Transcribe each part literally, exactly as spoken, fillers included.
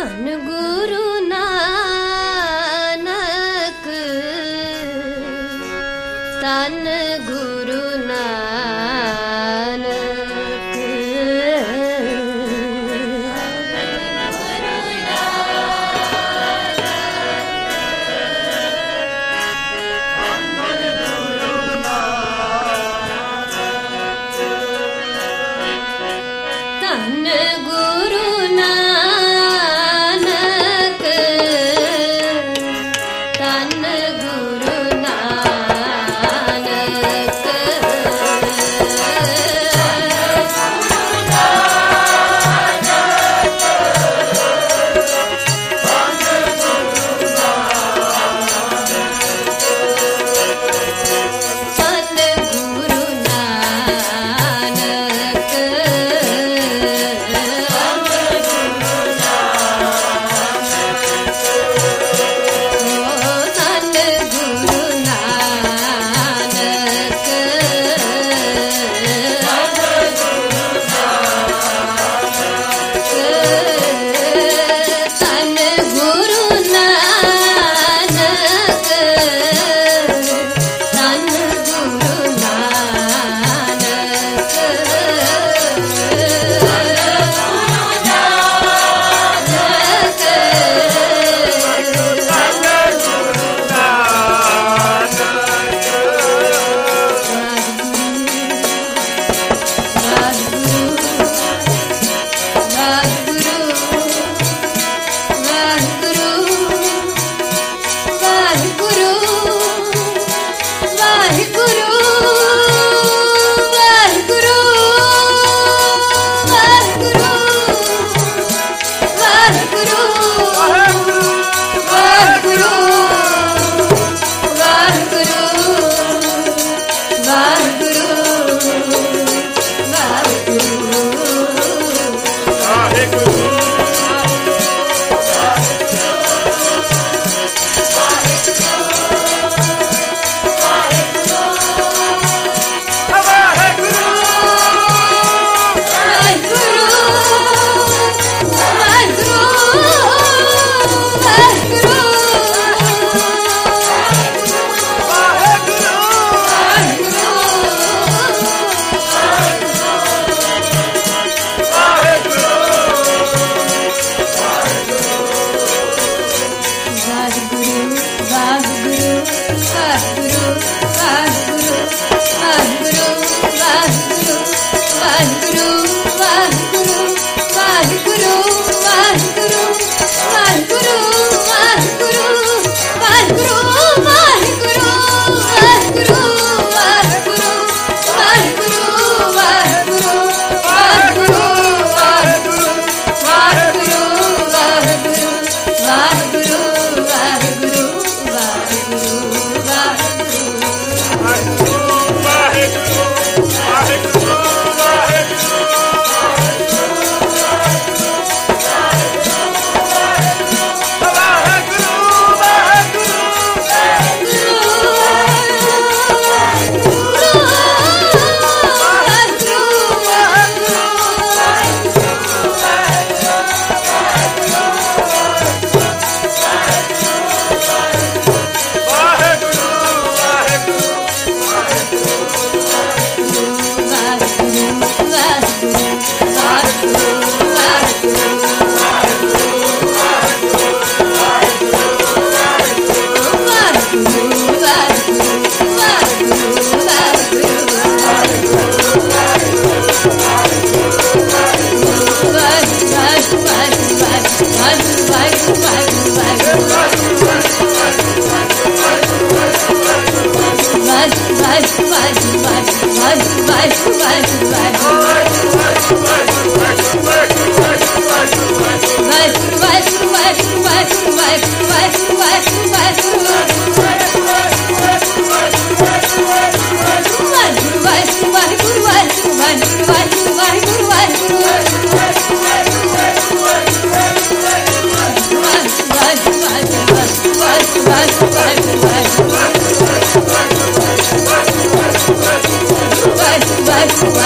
ਧੰਨ ਗੁਰੂ ਨਾਨਕ, ਧੰਨ ਗੁਰੂ ਨਾਨਕ। ਧੰਨ ਗੁਰੂ ਨਾਨਕ, ਧੰਨ Guru Nanak.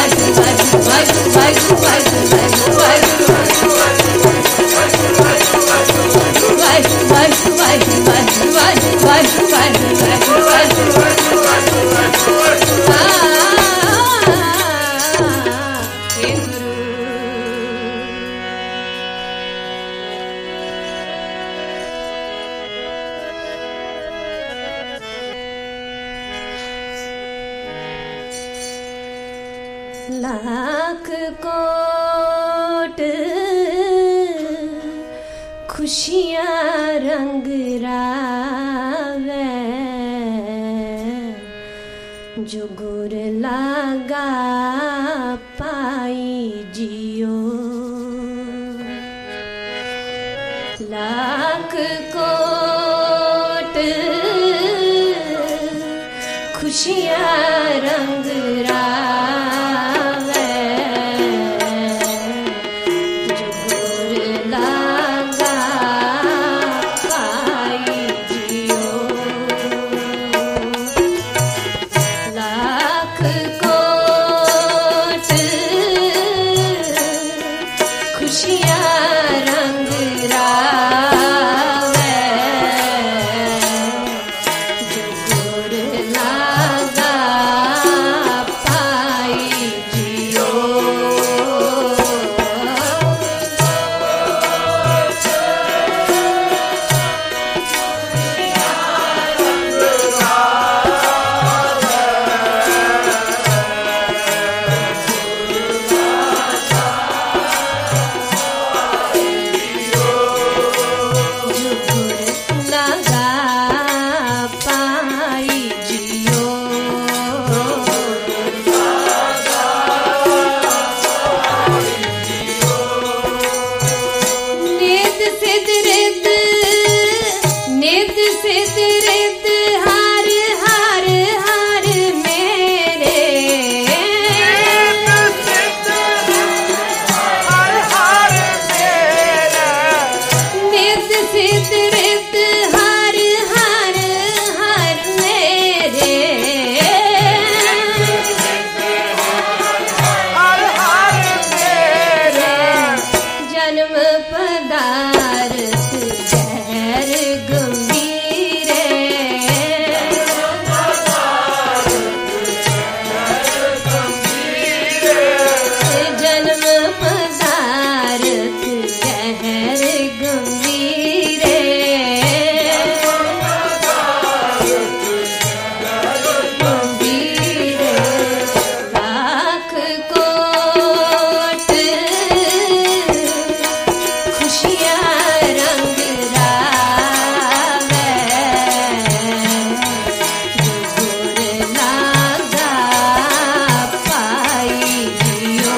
Vai, vai, vai, vai, vai, vai, vai, vai, vai, vai, vai, lakh कोट खुशियाँ रंग रावे, जो गुर लागा पाई जियो। लाख कोट खुशियाँ रंग रावे, जो गुर लागा पाई जियो। लाख कोट खुशियाँ रंग रावे, जो गुर लागा पाई जियो। जो गुर लागा पाई जियो। नित सिद्ध रित नित सिद्ध रित हर हर हर मेरे। नित सिद्ध रित हर हर हर मेरे। जन्म पदार्थ गैर गंभीरे। जन्म पदार्थ गैर गंभीरे। गंभीरे लाख कोट खुशियाँ रंग रावे, जो गुर लागा पाई जियो।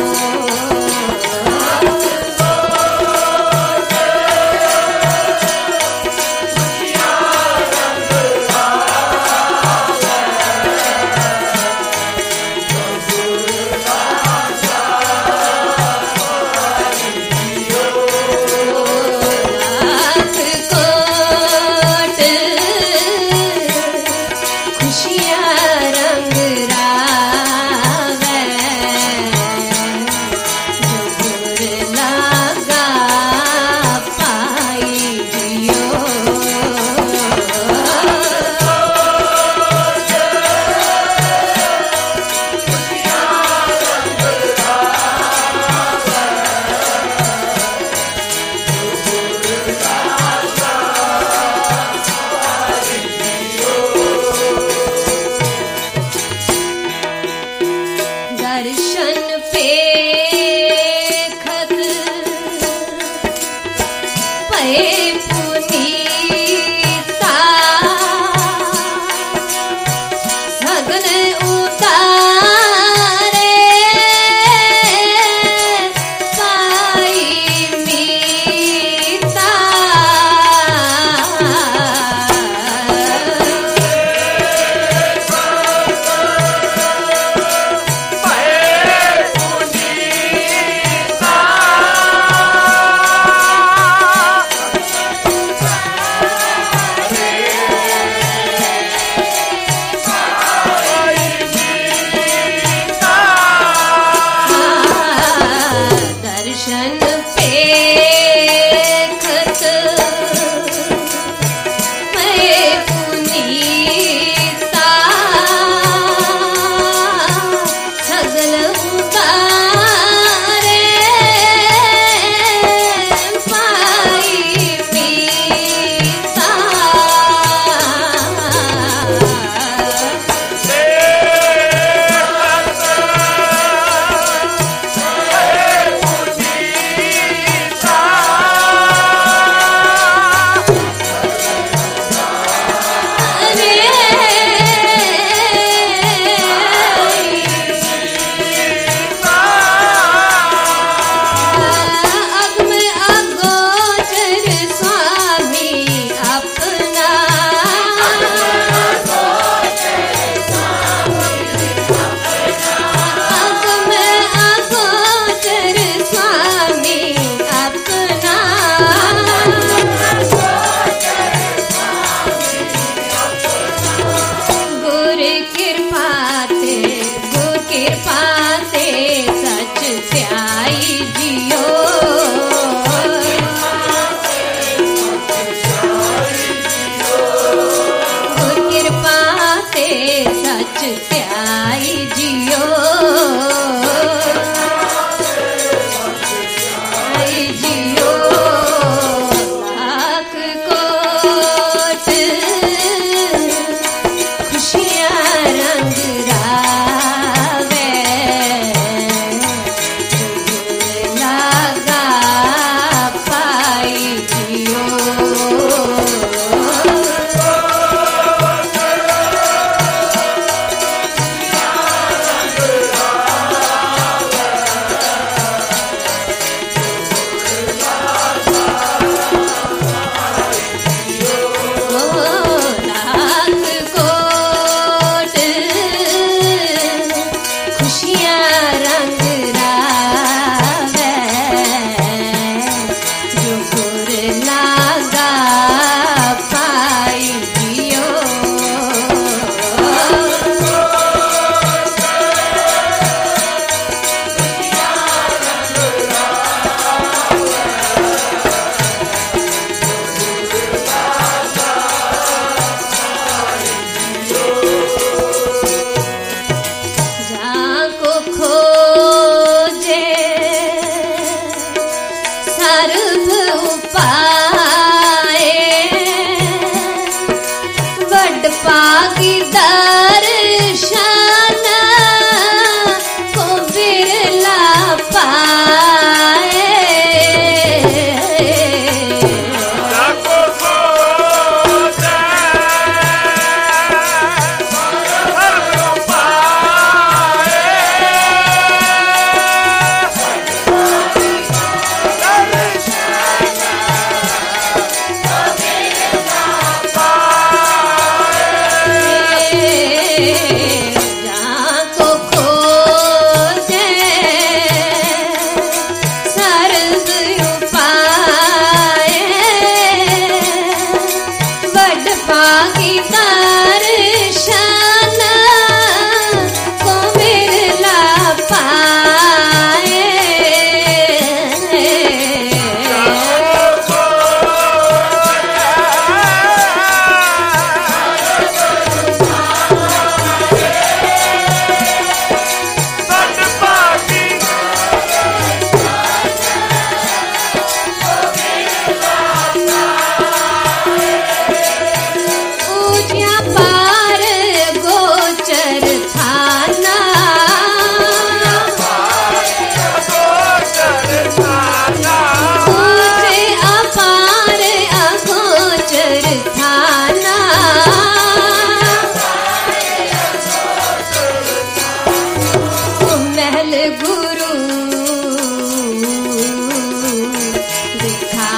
लाख कोट खुशियाँ रंग रावे, जो गुर लागा पाई जियो। दर्शन पे खत पे पुनीता, सगन उतारे पाई मीता।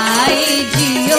दिखाई जियो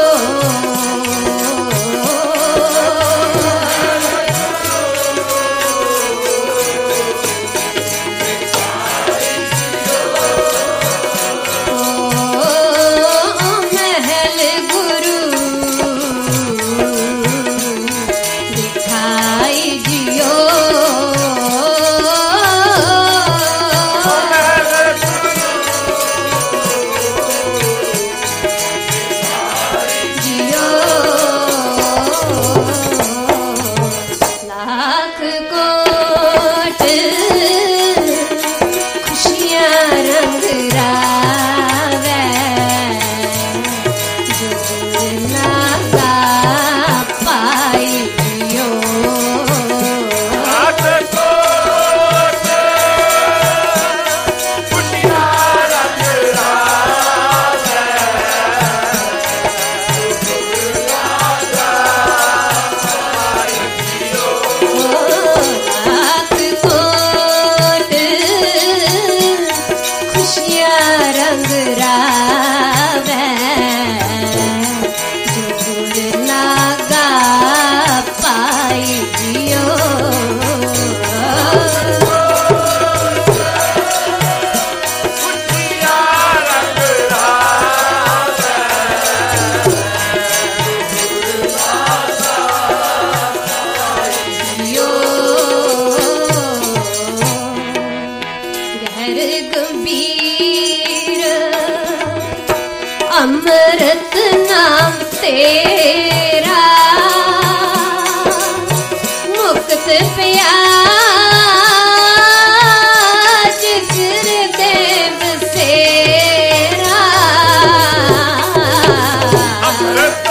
अमृत नाम तेरा मुक्त प्याज गुरुदेव सेरा अमृत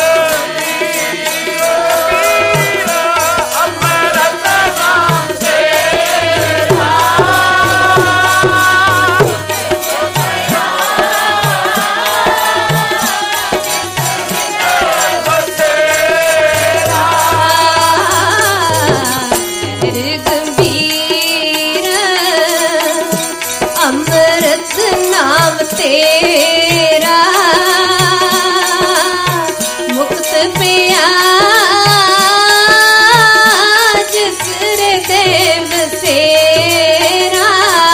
अमृत नाम तेरा तेरा मुक्त प्याज गुरुदेव सेरा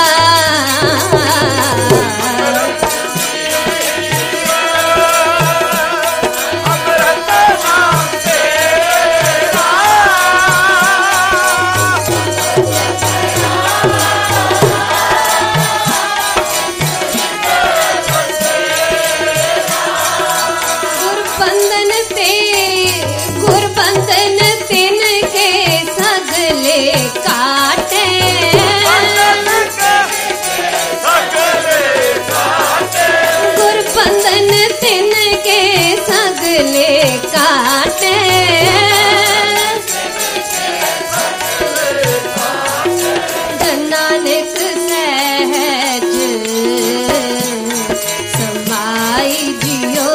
अमृत नाम तेरा गुरबंधन तिन के सगले काटे गुरबंधन तिन के सगले काटे नानक सहज समाई जियो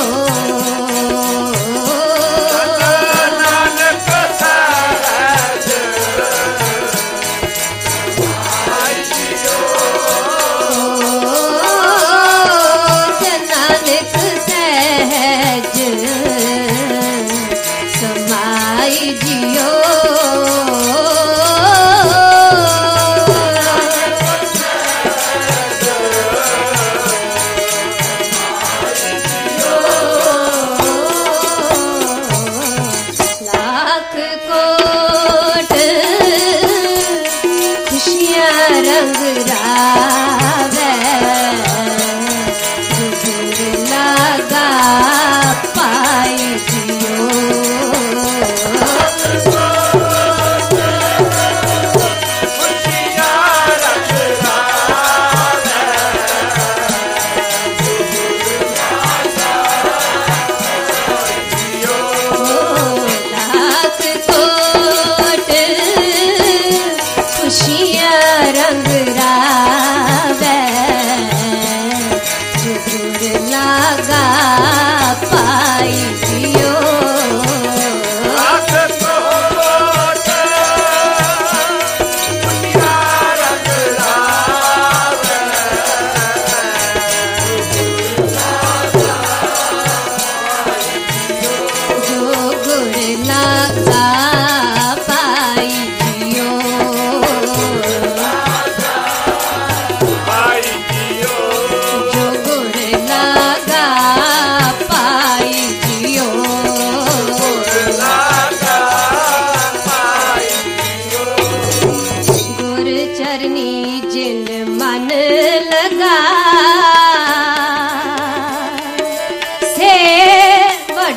समाई जियो लाख कोट खुशियाँ रंग रावे लगा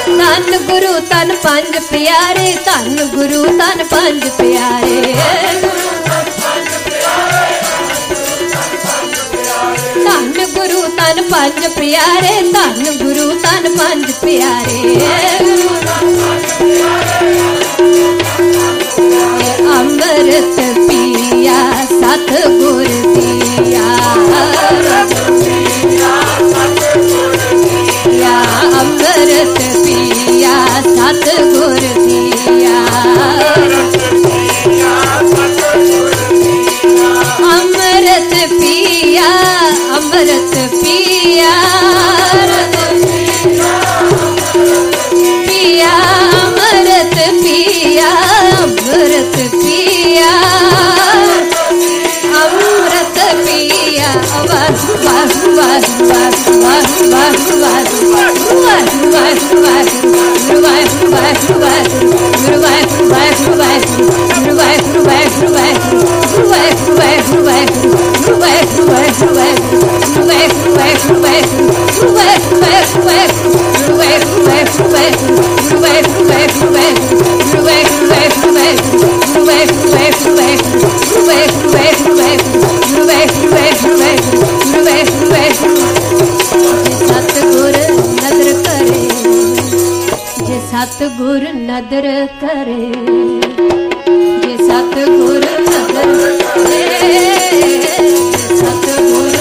धन गुरु तन पंज प्यारे, धन गुरु तन पंज प्यारे, धन गुरु तन पंज प्यारे, धन गुरु तन पंज प्यारे। अमृत पिया सतगुर दिया, अमृत पिया सतगुर दिया, अमृत पिया, अमृत पिया, पिया अमृत पिया, अमृत पिया, अमृत पिया। वाहु वाहु वाहु वाहु वाहु वाहु वाहु वाहु वाहु वाहु गुरु वाहु वाहु वाहु गुरु वाहु वाहु वाहु गुरु वाहु वाहु वाहु गुरु वाहु वाहु वाहु गुरु वाहु वाहु वाहु गुरु वाहु वाहु वाहु गुरु वाहु वाहु वाहु गुरु वाहु वाहु वाहु गुरु वाहु वाहु वाहु गुरु वाहु वाहु वाहु गुरु वाहु वाहु वाहु गुरु वाहु वाहु वाहु गुरु वाहु वाहु वाहु गुरु वाहु वाहु। सतगुर नदर करे, जे सतगुर नदर करे, जे सतगुर नदर करे, सतगुर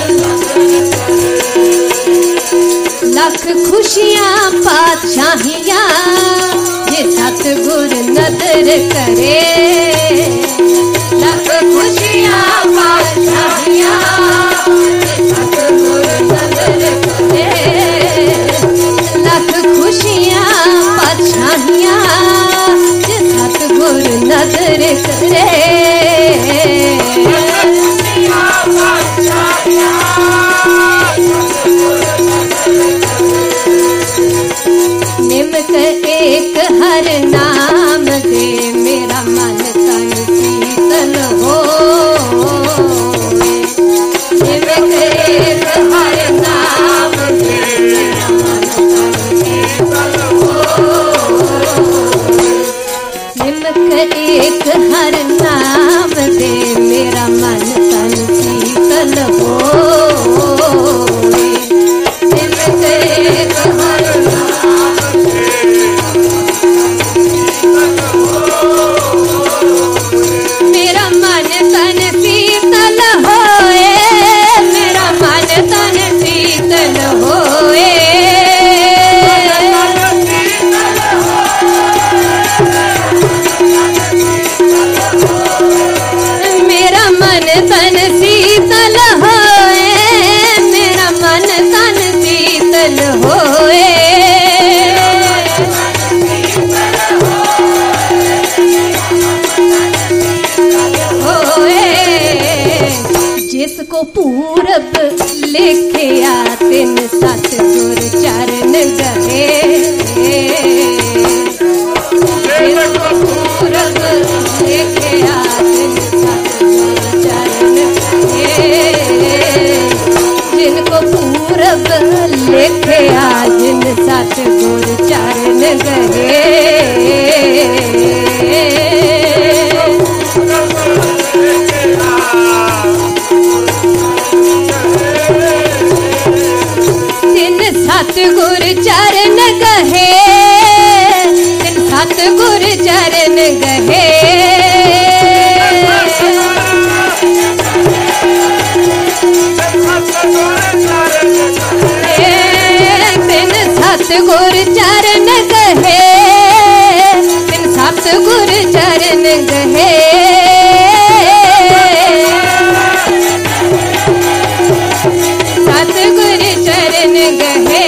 लख खुशियां पातशाहियां, जे सतगुर नदर करे, लख खुशियां पातशाहियां, सतगुर नदर करे, लख खुशियां पातशाहियां, जे सतगुर नदर करे। निमक एक हर नाम दे, मेरा मन तन शीतल हो। निमक एक हर नाम दे, मेरा मन तन शीतल हो। निमक एक हर नाम दे, मेरा मन तन शीतल हो। निमक एक हर मेरा मन तन शीतल होए, मेरा मन तन शीतल होए, मेरा मन तन शीतल होए, मेरा मन तन शीतल होए। जिसको पूरब लेके आ, तिन सतगुर चरण गए, जिसको पूरब लेके आ, तिन सतगुर चरण गए, जिनको पूरब लेके आ, जिन सतगुर चरण गए। सतगुर चरण गहे, तिन सतगुर चरण गहे, तिन सतगुर चरण गहे, तिन सतगुर चरण गहे। सतगुर चरण गहे,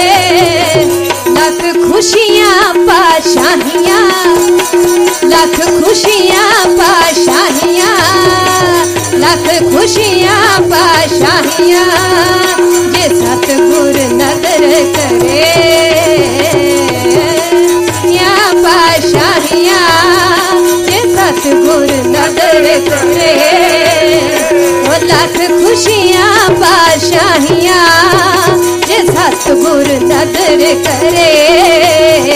लख खुशियां पातशाहियां, लख खुशियां पातशाहियां, लख खुशियां पातशाहियां, जे सतगुर नदर करे, या पातशाहियां, जे सतगुर नदर करे। वो लख खुशियां पातशाहियां, जे सतगुर नदर करे।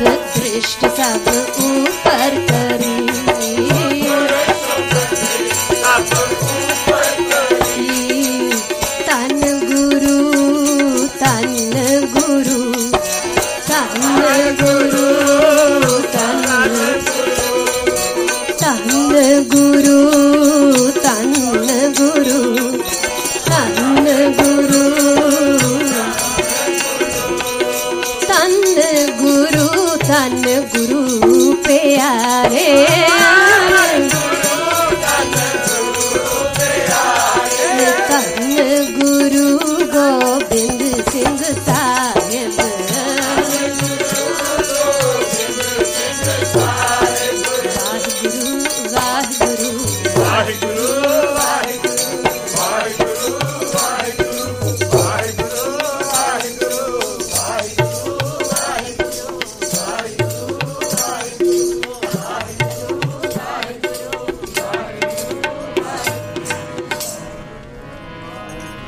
दृष्ट सब ऊपर करी, तन गुरु तन गुरु तन गुरु तन तन गुरु तन गुरु तन गुरु तन गुरु तन गुरु प्यारे।